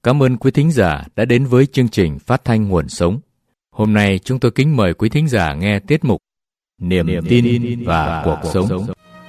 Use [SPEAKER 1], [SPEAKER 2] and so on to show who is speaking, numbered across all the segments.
[SPEAKER 1] Cảm ơn quý thính giả đã đến với chương trình phát thanh Nguồn Sống. Hôm nay chúng tôi kính mời quý thính giả nghe tiết mục Niềm tin và cuộc sống.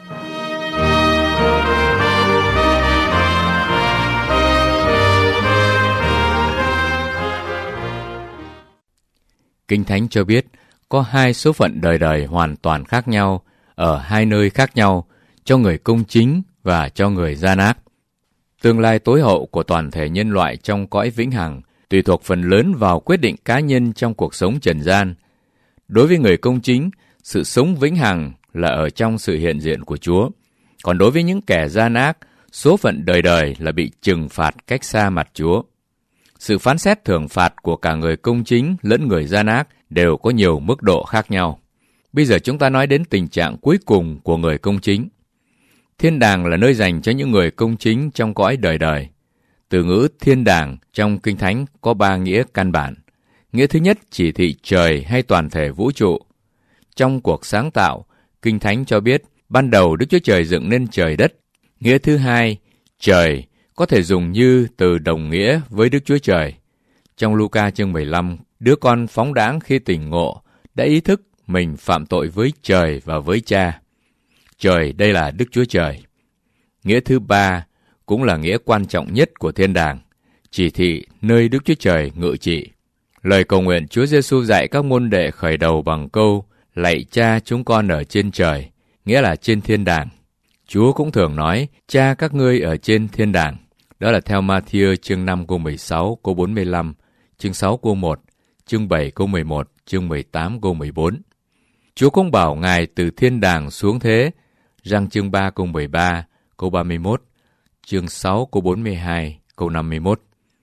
[SPEAKER 1] Kinh Thánh cho biết có hai số phận đời đời hoàn toàn khác nhau ở hai nơi khác nhau, cho người công chính và cho người gian ác. Tương lai tối hậu của toàn thể nhân loại trong cõi vĩnh hằng tùy thuộc phần lớn vào quyết định cá nhân trong cuộc sống trần gian. Đối với người công chính, sự sống vĩnh hằng là ở trong sự hiện diện của Chúa. Còn đối với những kẻ gian ác, số phận đời đời là bị trừng phạt cách xa mặt Chúa. Sự phán xét thưởng phạt của cả người công chính lẫn người gian ác đều có nhiều mức độ khác nhau. Bây giờ chúng ta nói đến tình trạng cuối cùng của người công chính. Thiên đàng là nơi dành cho những người công chính trong cõi đời đời. Từ ngữ thiên đàng trong Kinh Thánh có 3 nghĩa căn bản. Nghĩa thứ nhất chỉ thị trời hay toàn thể vũ trụ. Trong cuộc sáng tạo, Kinh Thánh cho biết ban đầu Đức Chúa Trời dựng nên trời đất. Nghĩa thứ hai, trời có thể dùng như từ đồng nghĩa với Đức Chúa Trời. Trong Luca chương 15, đứa con phóng đãng khi tỉnh ngộ đã ý thức mình phạm tội với trời và với Cha. Trời đây là Đức Chúa Trời. Nghĩa thứ ba cũng là nghĩa quan trọng nhất của thiên đàng, chỉ thị nơi Đức Chúa Trời ngự trị. Lời cầu nguyện Chúa Giêsu dạy các môn đệ khởi đầu bằng câu lạy Cha chúng con ở trên trời, nghĩa là trên thiên đàng. Chúa cũng thường nói Cha các ngươi ở trên thiên đàng. Đó là theo Ma-thi-ơ chương 5 câu 16, câu 45, chương 6 câu 1, chương 7 câu 11, chương 18 câu 14. Chúa cũng bảo Ngài từ thiên đàng xuống thế, Răng chương 3 câu 13, câu 31, chương 6 câu 42, câu 51.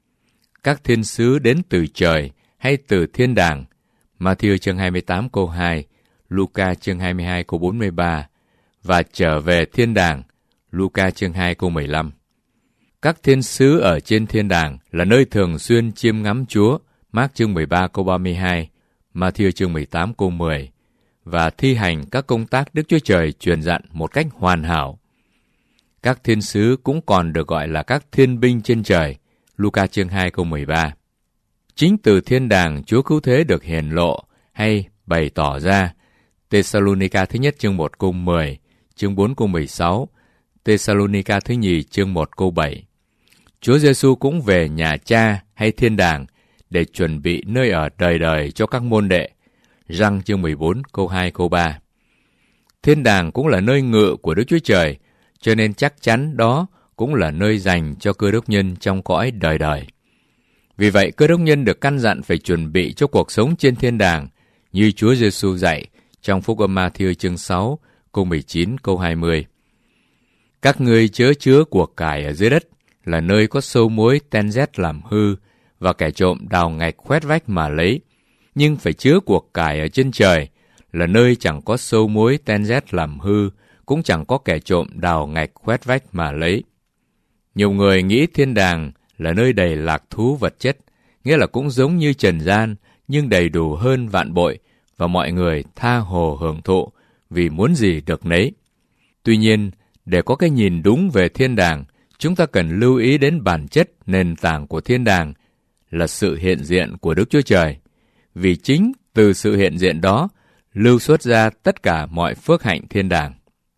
[SPEAKER 1] Các thiên sứ đến từ trời hay từ thiên đàng, Ma-thi-ơ chương 28 câu 2, Luca chương 22 câu 43, và trở về thiên đàng, Luca chương 2 câu 15. Các thiên sứ ở trên thiên đàng là nơi thường xuyên chiêm ngắm Chúa, Mác chương 13 câu 32, Ma-thi-ơ chương 18 câu 10, và thi hành các công tác Đức Chúa Trời truyền dặn một cách hoàn hảo. Các thiên sứ cũng còn được gọi là các thiên binh trên trời, Luca chương 2 câu 13. Chính từ thiên đàng Chúa cứu thế được hiển lộ hay bày tỏ ra. Tê-sa-lô-ni-ca thứ nhất chương 1 câu 10, chương 4 câu 16, Tê-sa-lô-ni-ca thứ nhì chương 1 câu 7. Chúa Giêsu cũng về nhà Cha hay thiên đàng để chuẩn bị nơi ở đời đời cho các môn đệ. Răng chương 14 câu 2 câu 3. Thiên đàng cũng là nơi ngự của Đức Chúa Trời, cho nên chắc chắn đó cũng là nơi dành cho cơ đốc nhân trong cõi đời đời. Vì vậy, cơ đốc nhân được căn dặn phải chuẩn bị cho cuộc sống trên thiên đàng, như Chúa Giêsu dạy trong Phúc âm Ma-thi-ơ chương 6, câu 19, câu 20. Các ngươi chớ chứa của cải ở dưới đất, là nơi có sâu muối ten rét làm hư, và kẻ trộm đào ngạch khoét vách mà lấy. Nhưng phải chứa của cải ở trên trời, là nơi chẳng có sâu muối ten rét làm hư, cũng chẳng có kẻ trộm đào ngạch khoét vách mà lấy. Nhiều người nghĩ thiên đàng là nơi đầy lạc thú vật chất, nghĩa là cũng giống như trần gian, nhưng đầy đủ hơn vạn bội, và mọi người tha hồ hưởng thụ, vì muốn gì được nấy. Tuy nhiên, để có cái nhìn đúng về thiên đàng, chúng ta cần lưu ý đến bản chất nền tảng của thiên đàng là sự hiện diện của Đức Chúa Trời. Vì chính từ sự hiện diện đó, lưu xuất ra tất cả mọi phước hạnh thiên đàng.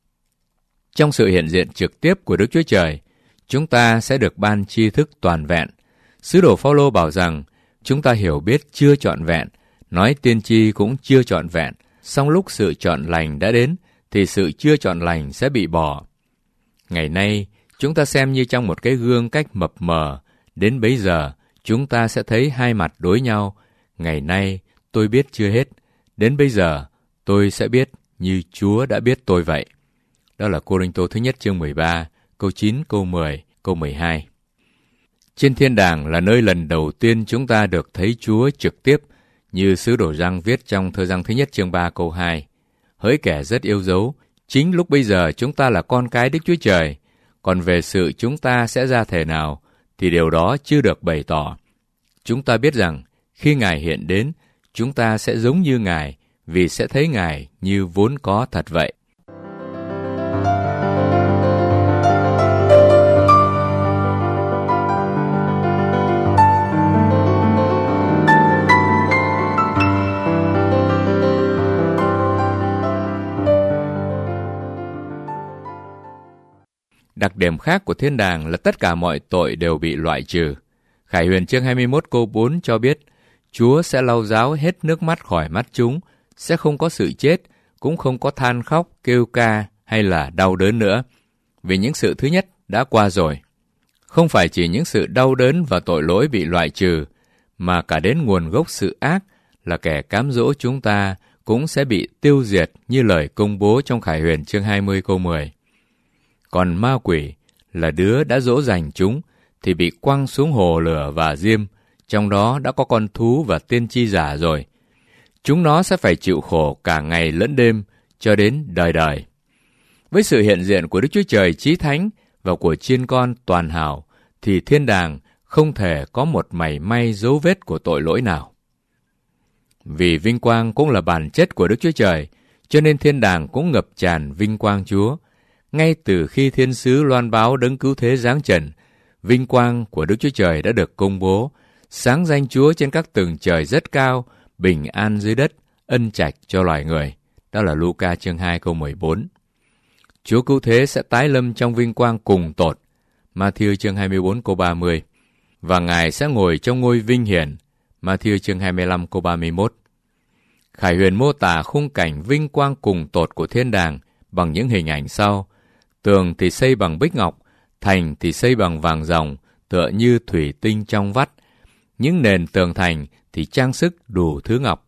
[SPEAKER 1] Trong sự hiện diện trực tiếp của Đức Chúa Trời, chúng ta sẽ được ban tri thức toàn vẹn. Sứ đồ Phao-lô bảo rằng, chúng ta hiểu biết chưa trọn vẹn, nói tiên tri cũng chưa trọn vẹn, song lúc sự trọn lành đã đến, thì sự chưa trọn lành sẽ bị bỏ. Ngày nay, chúng ta xem như trong một cái gương cách mập mờ, đến bấy giờ, chúng ta sẽ thấy hai mặt đối nhau. Ngày nay, tôi biết chưa hết, đến bây giờ, tôi sẽ biết như Chúa đã biết tôi vậy. Đó là Cô-rinh-tô thứ nhất chương 13, câu 9, câu 10, câu 12. Trên thiên đàng là nơi lần đầu tiên chúng ta được thấy Chúa trực tiếp, như sứ đồ Giăng viết trong thơ Giăng thứ nhất chương 3 câu 2. Hỡi kẻ rất yêu dấu, chính lúc bây giờ chúng ta là con cái Đức Chúa Trời, còn về sự chúng ta sẽ ra thể nào, thì điều đó chưa được bày tỏ. Chúng ta biết rằng, khi Ngài hiện đến, chúng ta sẽ giống như Ngài, vì sẽ thấy Ngài như vốn có thật vậy. Đặc điểm khác của thiên đàng là tất cả mọi tội đều bị loại trừ. Khải Huyền chương 21 câu 4 cho biết, Chúa sẽ lau ráo hết nước mắt khỏi mắt chúng, sẽ không có sự chết, cũng không có than khóc, kêu ca hay là đau đớn nữa. Vì những sự thứ nhất đã qua rồi. Không phải chỉ những sự đau đớn và tội lỗi bị loại trừ, mà cả đến nguồn gốc sự ác là kẻ cám dỗ chúng ta cũng sẽ bị tiêu diệt như lời công bố trong Khải Huyền chương 20 câu 10. Còn ma quỷ là đứa đã dỗ dành chúng thì bị quăng xuống hồ lửa và diêm, trong đó đã có con thú và tiên tri giả rồi. Chúng nó sẽ phải chịu khổ cả ngày lẫn đêm cho đến đời đời. Với sự hiện diện của Đức Chúa Trời Chí Thánh và của Chiên Con toàn hảo, thì thiên đàng không thể có một mảy may dấu vết của tội lỗi nào. Vì vinh quang cũng là bản chất của Đức Chúa Trời, cho nên thiên đàng cũng ngập tràn vinh quang Chúa. Ngay từ khi thiên sứ loan báo đấng cứu thế giáng trần, vinh quang của Đức Chúa Trời đã được công bố, sáng danh Chúa trên các tầng trời rất cao, bình an dưới đất, ân trạch cho loài người. Đó là Luca chương 2 câu 14. Chúa cứu thế sẽ tái lâm trong vinh quang cùng tột, Ma-thi-ơ chương 24 câu 30. Và Ngài sẽ ngồi trong ngôi vinh hiển, Ma-thi-ơ chương 25 câu 31. Khải Huyền mô tả khung cảnh vinh quang cùng tột của thiên đàng bằng những hình ảnh sau. Tường thì xây bằng bích ngọc, thành thì xây bằng vàng ròng, tựa như thủy tinh trong vắt. Những nền tường thành thì trang sức đủ thứ ngọc.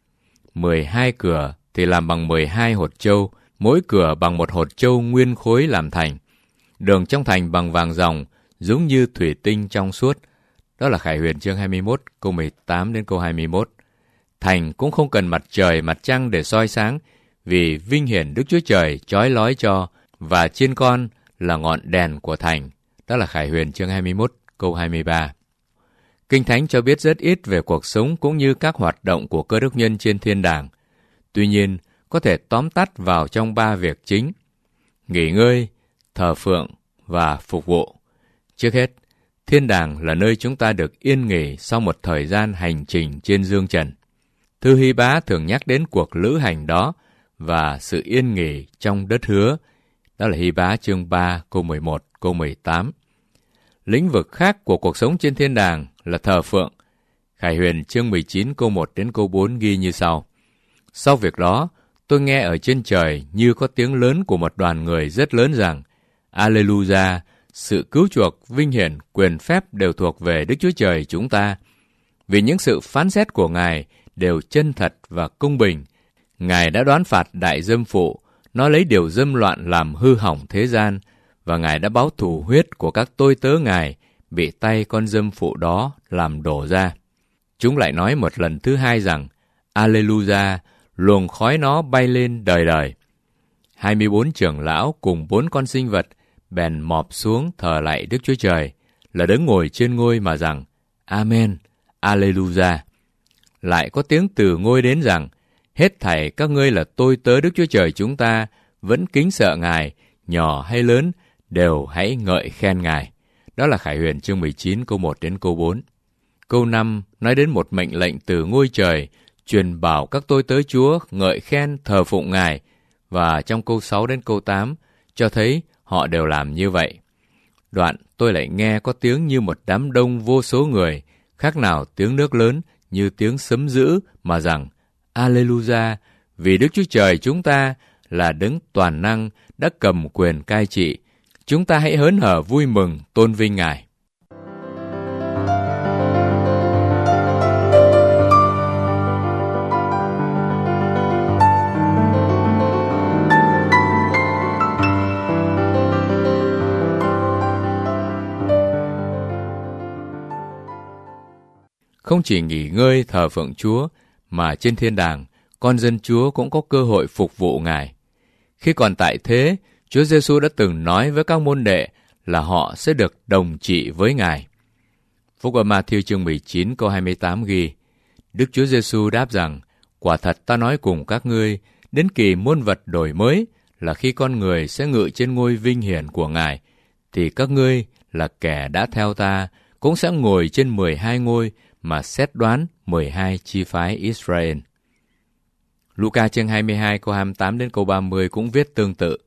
[SPEAKER 1] 12 cửa thì làm bằng 12 hột châu, mỗi cửa bằng một hột châu nguyên khối làm thành. Đường trong thành bằng vàng ròng, giống như thủy tinh trong suốt. Đó là Khải Huyền chương 21, câu 18 đến câu 21. Thành cũng không cần mặt trời, mặt trăng để soi sáng, vì vinh hiển Đức Chúa Trời chói lói cho, và Chiên Con là ngọn đèn của thành. Đó là Khải Huyền chương 21, câu 23. Kinh Thánh cho biết rất ít về cuộc sống cũng như các hoạt động của cơ đốc nhân trên thiên đàng. Tuy nhiên, có thể tóm tắt vào trong 3 việc chính: nghỉ ngơi, thờ phượng và phục vụ. Trước hết, thiên đàng là nơi chúng ta được yên nghỉ sau một thời gian hành trình trên dương trần. Thư Hy Bá thường nhắc đến cuộc lữ hành đó và sự yên nghỉ trong đất hứa. Đó là Hy Bá chương 3 câu 11, câu 18. Lĩnh vực khác của cuộc sống trên thiên đàng là thờ phượng. Khải Huyền chương 19 câu 1 đến câu 4 ghi như sau. Sau việc đó, tôi nghe ở trên trời như có tiếng lớn của một đoàn người rất lớn rằng: Alleluia, sự cứu chuộc, vinh hiển, quyền phép đều thuộc về Đức Chúa Trời chúng ta. Vì những sự phán xét của Ngài đều chân thật và công bình. Ngài đã đoán phạt đại dâm phụ, nó lấy điều dâm loạn làm hư hỏng thế gian, và Ngài đã báo thù huyết của các tôi tớ Ngài bị tay con dâm phụ đó làm đổ ra. Chúng lại nói một lần thứ hai rằng: Alleluia, luồng khói nó bay lên đời đời. 24 trưởng lão cùng 4 con sinh vật bèn mọp xuống thờ lạy Đức Chúa Trời, là đấng ngồi trên ngôi mà rằng: Amen, Alleluia. Lại có tiếng từ ngôi đến rằng: hết thảy các ngươi là tôi tớ Đức Chúa Trời chúng ta, vẫn kính sợ Ngài, nhỏ hay lớn, đều hãy ngợi khen Ngài. Đó là Khải Huyền chương 19 câu 1 đến câu 4. Câu 5 nói đến một mệnh lệnh từ ngôi trời, truyền bảo các tôi tớ Chúa ngợi khen thờ phụng Ngài, và trong câu 6 đến câu 8 cho thấy họ đều làm như vậy. Đoạn tôi lại nghe có tiếng như một đám đông vô số người, khác nào tiếng nước lớn, như tiếng sấm dữ, mà rằng: Alleluia, vì Đức Chúa Trời chúng ta là đấng toàn năng, đã cầm quyền cai trị. Chúng ta hãy hớn hở vui mừng tôn vinh Ngài. Không chỉ nghỉ ngơi thờ phượng Chúa, mà trên thiên đàng, con dân Chúa cũng có cơ hội phục vụ Ngài. Khi còn tại thế, Chúa Giêsu đã từng nói với các môn đệ là họ sẽ được đồng trị với Ngài. Phúc âm Ma-thi-ơ chương 19 câu 28 ghi: Đức Chúa Giêsu đáp rằng: quả thật ta nói cùng các ngươi, đến kỳ muôn vật đổi mới là khi con người sẽ ngự trên ngôi vinh hiển của Ngài, thì các ngươi là kẻ đã theo ta cũng sẽ ngồi trên 12 ngôi mà xét đoán 12 chi phái Israel. Luca chương 22 câu 28 đến câu 30 cũng viết tương tự: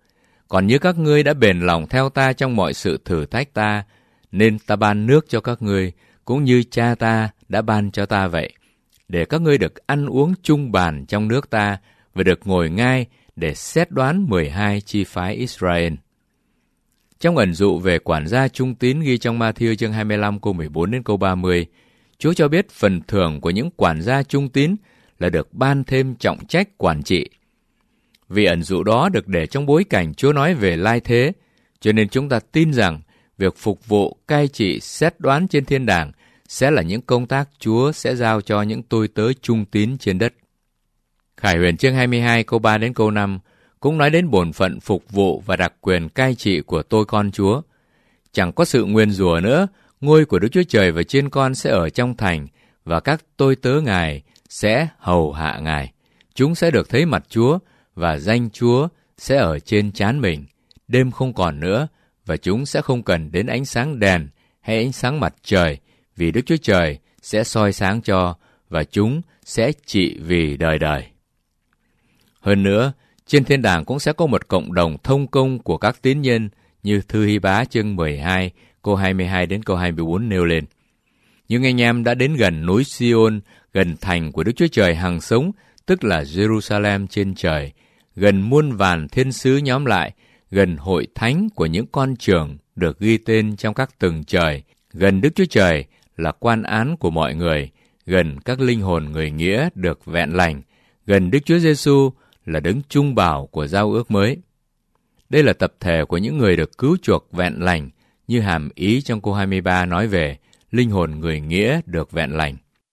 [SPEAKER 1] Còn như các ngươi đã bền lòng theo ta trong mọi sự thử thách ta, nên ta ban nước cho các ngươi, cũng như cha ta đã ban cho ta vậy, để các ngươi được ăn uống chung bàn trong nước ta và được ngồi ngai để xét đoán 12 chi phái Israel. Trong ẩn dụ về quản gia trung tín ghi trong Ma-thi-ơ chương 25 câu 14 đến câu 30, Chúa cho biết phần thưởng của những quản gia trung tín là được ban thêm trọng trách quản trị. Vì ẩn dụ đó được để trong bối cảnh Chúa nói về lai thế, cho nên chúng ta tin rằng việc phục vụ, cai trị, xét đoán trên thiên đàng sẽ là những công tác Chúa sẽ giao cho những tôi tớ trung tín trên đất. Khải Huyền chương 22 câu 3 đến câu 5 cũng nói đến bổn phận phục vụ và đặc quyền cai trị của tôi con Chúa. Chẳng có sự nguyền rủa nữa, ngôi của Đức Chúa Trời và chiên con sẽ ở trong thành, và các tôi tớ Ngài sẽ hầu hạ Ngài. Chúng sẽ được thấy mặt Chúa, và danh Chúa sẽ ở trên trán mình. Đêm không còn nữa, và chúng sẽ không cần đến ánh sáng đèn hay ánh sáng mặt trời, vì Đức Chúa Trời sẽ soi sáng cho, và chúng sẽ trị vì đời đời. Hơn nữa, trên thiên đàng cũng sẽ có một cộng đồng thông công của các tín nhân, như thư Hy-bá chương 12, câu 22 đến câu 24 nêu lên. Nhưng anh em đã đến gần núi Sion, gần thành của Đức Chúa Trời hằng sống, tức là Jerusalem trên trời, gần muôn vàn thiên sứ nhóm lại, gần hội thánh của những con trưởng được ghi tên trong các tầng trời, gần Đức Chúa Trời là quan án của mọi người, gần các linh hồn người nghĩa được vẹn lành, gần Đức Chúa Giêsu là đấng trung bảo của giao ước mới. Đây là tập thể của những người được cứu chuộc vẹn lành, như hàm ý trong câu 23 nói về linh hồn người nghĩa được vẹn lành.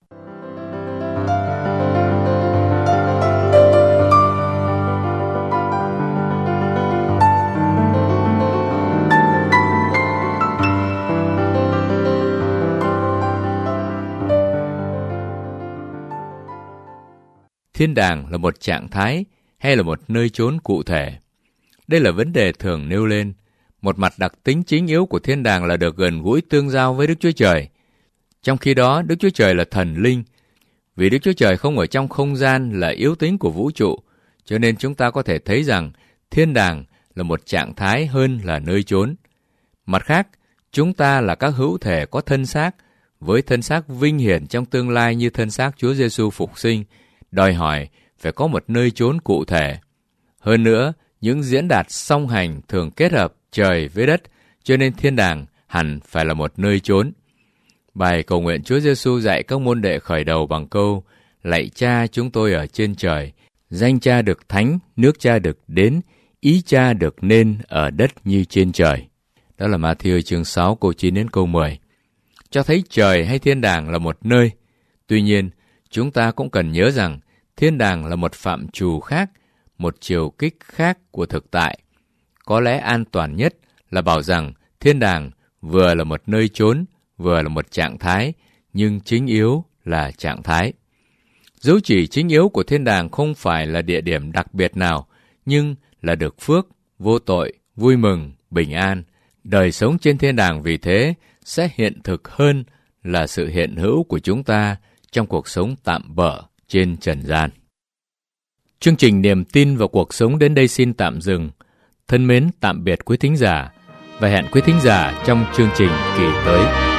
[SPEAKER 1] Thiên đàng là một trạng thái hay là một nơi chốn cụ thể? Đây là vấn đề thường nêu lên. Một mặt đặc tính chính yếu của thiên đàng là được gần gũi tương giao với Đức Chúa Trời. Trong khi đó, Đức Chúa Trời là thần linh. Vì Đức Chúa Trời không ở trong không gian là yếu tính của vũ trụ, cho nên chúng ta có thể thấy rằng thiên đàng là một trạng thái hơn là nơi chốn. Mặt khác, chúng ta là các hữu thể có thân xác, với thân xác vinh hiển trong tương lai như thân xác Chúa Giêsu phục sinh, đòi hỏi phải có một nơi chốn cụ thể. Hơn nữa, những diễn đạt song hành thường kết hợp trời với đất, cho nên thiên đàng hẳn phải là một nơi chốn. Bài cầu nguyện Chúa Giêsu dạy các môn đệ khởi đầu bằng câu: Lạy Cha chúng tôi ở trên trời, danh Cha được thánh, nước Cha được đến, ý Cha được nên ở đất như trên trời. Đó là Ma-thi-ơ chương 6 câu 9 đến câu 10. Cho thấy trời hay thiên đàng là một nơi. Tuy nhiên, chúng ta cũng cần nhớ rằng thiên đàng là một phạm trù khác, một chiều kích khác của thực tại. Có lẽ an toàn nhất là bảo rằng thiên đàng vừa là một nơi chốn, vừa là một trạng thái, nhưng chính yếu là trạng thái. Dấu chỉ chính yếu của thiên đàng không phải là địa điểm đặc biệt nào, nhưng là được phước, vô tội, vui mừng, bình an. Đời sống trên thiên đàng vì thế sẽ hiện thực hơn là sự hiện hữu của chúng ta trong cuộc sống tạm bợ trên trần gian. Chương trình Niềm tin vào cuộc sống đến đây xin tạm dừng. Thân mến tạm biệt quý thính giả và hẹn quý thính giả trong chương trình kỳ tới.